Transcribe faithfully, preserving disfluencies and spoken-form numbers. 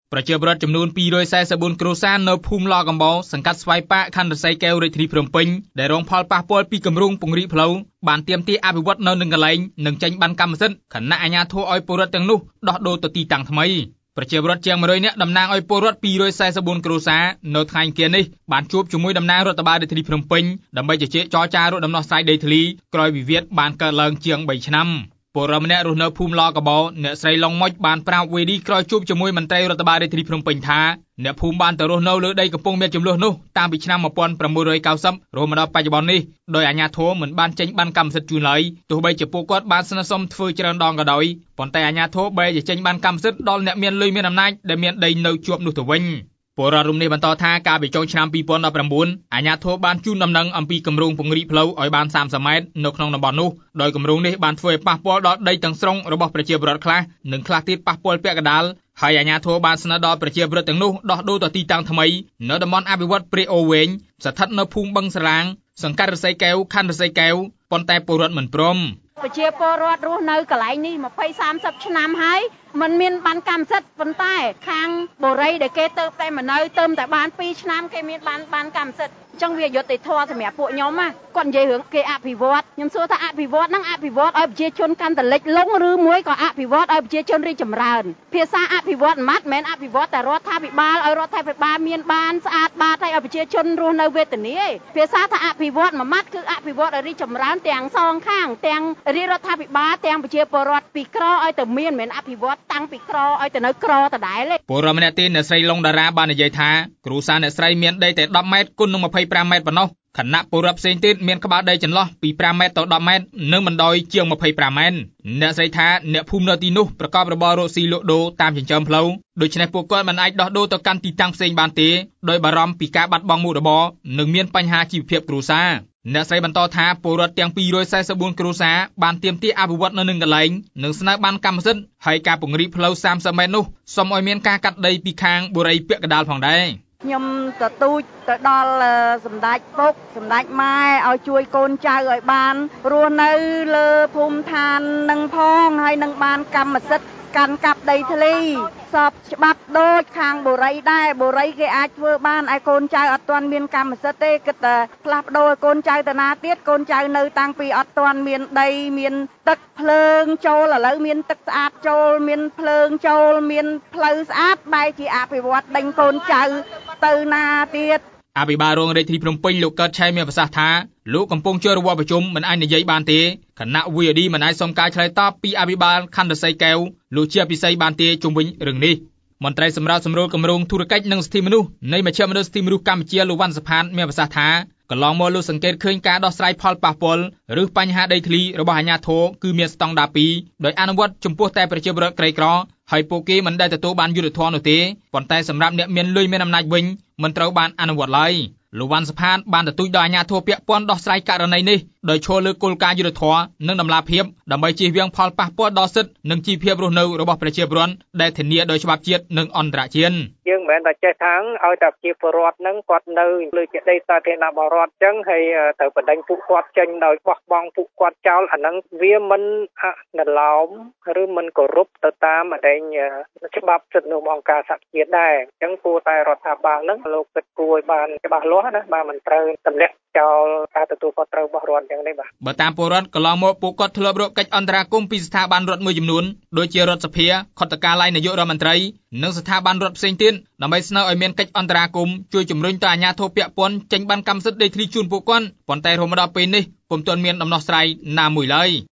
ប្រជាពលរដ្ឋចំនួនពីររយសែសិបបួនគ្រួសារនៅភូមិឡកំបោសង្កាត់ស្វាយប៉ាខណ្ឌរសីកែវរាជធានីភ្នំពេញដែលរងផលប៉ះពាល់ពីគម្រោងពង្រីកផ្លូវបានទាមទារអភិវឌ្ឍនៅនឹងកន្លែងនិងចេញបានកម្មសិទ្ធិខណៈអាជ្ញាធរឲ្យពលរដ្ឋទាំងនោះដោះដូរទៅទីតាំងថ្មីប្រជាពលរដ្ឋជាងមួយរយនាក់តំណាងឲ្យពលរដ្ឋពីររយសែសិបបួនគ្រួសារនៅថ្ងៃអង្គារនេះបានជួបជាមួយតំណាងរដ្ឋបាលរាជធានីភ្នំពេញដើម្បីជជែកចរចារកដំណោះស្រាយដីធ្លីក្រោយវិវាទបានកើតឡើងជាងបីឆ្នាំពលរដ្ឋម្នាក់រស់នៅភូមិឡកបោអ្នកស្រីឡុងមុចបានប្រាប់វេឌីក្រោយជួបជាមួយមន្ត្រីរដ្ឋបាលរាជធានីភ្នំពេញថាអ្នកភូមិបានទៅរស់នៅលើដីកំពុងមានចំនួននោះតាំងពីឆ្នាំmột nghìn chín trăm九mươiរហូតមកដល់បច្ចុប្បន្ននេះដោយអាជ្ញាធរមិនបានចេញបានកម្មសិទ្ធិជូនឡើយទោះបីជាពួកគាត់បានស្នើសុំធ្វើច្រើនដងក៏ដោយប៉ុន្តែអាជ្ញាធរបែរជាចេញបានកម្មសិទ្ធិដល់អ្នកមានលុយមានអំណាចដែលមានដីនៅជាប់នោះទៅវិញពលរដ្ឋរំនេះបន្តថាកាលពីចុងឆ្នាំពីរពាន់ដប់ប្រាំបួនអាជ្ញាធរបានជូនដំណឹងអំពីគម្រោងពង្រីកផ្លូវឲ្យបានសាមសិបម៉ែត្រនៅក្នុងតំបន់នោះដោយគម្រោងនេះបានធ្វើឲ្យប៉ះពាល់ដល់ដីទាំងស្រុងរបស់ប្រជាពលរដ្ឋខ្លះនិងខ្លះទៀតប៉ះពាល់ពាក់កណ្ដាលហើយអាជ្ញាធរបានស្នើដល់ប្រជាពលរដ្ឋទាំងនោះដោះដូរទៅទីតាំងថ្មីនៅតំបន់អភិវឌ្ឍព្រែកអូវែងស្ថិតនៅភូមិបឹងស្រឡាងសង្កាត់រសីកែវខណ្ឌរសីកែវប៉ុន្តែពលរដ្ឋមិនព្រមប្រជាពលរដ្ឋរស់នៅកន្លែងនេះยี่สิบ สามสิบឆ្នាំហើយមិនមានបានកម្មសិទ្ធិប៉ុន្តែខាងបូរីដែលគេទៅតែមកនៅទៅតែបានពីរឆ្នាំគេមានបានបានកម្មសិទ្ធិអញ្ចឹងវាយុត្តិធម៌សម្រាប់ពួកខ្ញុំណាគាត់និយាយរឿងគេអភិវឌ្ឍខ្ញុំសួរថាអភិវឌ្ឍហ្នឹងអភិវឌ្ឍឲ្យប្រជាជនកាន់តែលិចលង់ឬមួយក៏អភិវឌ្ឍឲ្យប្រជាជនរីកចម្រើនភាសាអភិវឌ្ឍមិនមែនអភិវឌ្ឍតែរដ្ឋាភិបាលឲ្យរដ្ឋាភិបាលមានបានស្អាតបាតឲ្យប្រជាជនរស់នៅវេទនាឯងភាសាថាអភិវឌ្ឍមួយម៉ាត់គឺអភិវឌ្ឍឲ្យរីកចម្រើនទាំងសងខាងទាំងរាជរដ្ឋាភិបាលទាំងប្រជាពលរដ្ឋពីក្រឲ្យតែមានមិនមែនអភិវឌ្ឍតាំងពីក្រឲ្យទៅនៅក្រដដែលទេពលរដ្ឋម្នាក់ទៀតអ្នកស្រីឡុងតារាបាននិយាយថាគ្រួសារអ្នកស្រីមានដីតែដប់ម៉ែត្រគុណនឹងยี่สิบห้าម៉ែត្រប៉ុណ្ណោះខណៈពលរដ្ឋផ្សេងទៀតមានក្បាលដីចន្លោះពីห้าម៉ែត្រទៅដប់ម៉ែត្រនិងបណ្ដោយជាងยี่สิบห้าម៉ែត្រអ្នកស្រីថាអ្នកភូមិនៅទីនោះប្រកបរបររកស៊ីលក់ដូរតាមចិញ្ចើមផ្លូវដូច្នេះពួកគាត់មិនអាចដោះដូរទៅកាន់ទីតាំងផ្សេងបានទេដោយបារម្ភពីការបាត់បង់មុខរបរនិងមានបញ្ហាជីវភាពគ្រួសារអ្នកស្រីបន្តថាពលរដ្ឋទាំងពីររយសែសិបបួនគ្រួសារបានទាមទារអភិវឌ្ឍនៅនឹងកន្លែងនិងស្នើបានកម្មសិទ្ធិហើយការពង្រីកផ្លូវសាមសិបម៉ែត្រនោះសូមឲ្យមានការកាត់ដីពីខាងបូរីពាក់កណ្ដាលផងដែរខ្ញុំទទូចទៅដល់សម្ដេចពុកសម្ដេចម៉ែឲ្យជួយកូនចៅឲ្យបានរស់នៅលើភូមិឋាននឹងផងហើយនឹងបានកម្មសិទ្ធិកាន់កាប់ដីធ្លីសពច្បាប់ដូចខាងបូរីដែរបូរីគេអាចធ្វើបានឲ្យកូនចៅអត់ទាន់មានកម្មសិទ្ធិទេគិតតែផ្លាស់ប្ដូរឲ្យកូនចៅទៅណាទៀតកូនចៅនៅតាំងពីអត់ទាន់មានដីមានទឹកភ្លើងចូលឥឡូវមានទឹកស្អាតចូលមានភ្លើងចូលមានផ្លូវស្អាតបែរជាអភិវឌ្ឍដេញកូនចៅទៅណាទៀតអភិបាលរងរាជធានីភ្នំពេញលោកកើតឆៃមានប្រសាសន៍ថាលោកកំពុងចូលរួមប្រជុំមិនអាចនិយាយបានទេគណៈ វី អូ ឌី មិនអាចសុំការឆ្លើយតបពីអភិបាលខណ្ឌរសីកែវលោកជាពិសេសបានទេជុំវិញរឿងនេះមន្ត្រីសម្រាប់សម្រួលគម្រោងធុរកិច្ចនិងសិទ្ធិមនុស្សនៃមជ្ឈមណ្ឌលសិទ្ធិមនុស្សកម្ពុជាលោកវ៉ាន់សុផាតមានប្រសាសន៍ថាកន្លងមកលោកសង្កេតឃើញការដោះស្រាយផលប៉ះពាល់ឬបញ្ហាដីធ្លីរបស់អាជ្ញាធរគឺមានស្តង់ដារពីរដោយអនុវត្តចំពោះតែប្រជាពលរដ្ឋក្រីក្រហើយពួកគេមិនដែលទទួលបានយុត្តិធម៌នោះទេប៉ុន្តែសម្រាប់អ្នកមានលុយមានអំណាចវិញមិនត្រូវបានអនុវត្តឡើយលោកវ៉ាន់សុផាតបានទទូចដល់អាជ្ញាធរពាក់ព័ន្ធដោះស្រាយករណីនេះដោយឈលលើគោលការណ៍យុត្តិធម៌និងតម្លាភាពដើម្បីជៀសវាងផលប៉ះពាល់ដល់សិទ្ធិនិងជីវភាពរស់នៅរបស់ប្រជាពលរដ្ឋដែលធានាដោយច្បាប់ជាតិនិងអន្តរជាតិយើងមិនមែនតែចេះថាឲ្យតែប្រជាពលរដ្ឋនឹងគាត់នៅលើជាដីសាធារណៈរបស់រដ្ឋអញ្ចឹងហើយត្រូវបណ្ដេញពួកគាត់ចេញដោយបោះបង់ពួកគាត់ចោលអាហ្នឹងវាមិនអនុលោមឬមិនគោរពទៅតាមអដែងច្បាប់សិទ្ធិមនុស្សអង្គការសហជាតិដែរអញ្ចឹងគួរតែរដ្ឋាភិបាលនឹងលោកគិតគួរឲ្យបានច្បាស់លាស់ណាបាទមិនត្រូវទម្លាក់ចោលការទទួលខុសត្រូវរបស់រដ្ឋអញ្ចឹងទេបាទបើតាមពលរដ្ឋកន្លងមកពួកគាត់ធ្លាប់រកកិច្ចអន្តរាគមន៍ពីស្ថាប័នរដ្ឋមួយចំនួនដូចជារដ្ឋសភាខុទ្ទកាល័យនាយករដ្ឋមន្ត្រីនិងស្ថាប័នរដ្ឋផ្សេងទៀតដើម្បីស្នើឲ្យមានកិច្ចអន្តរាគមន៍ជួយជំរុញទៅអាជ្ញាធរពាក់ព័ន្ធចេញបានកម្មសិទ្ធិដីធ្លីជូនពួកគាត់ប៉ុន្តែរហូតមកដល់ពេលនេះពុំទាន់មានដំណោះស្រាយណាមួយឡើយ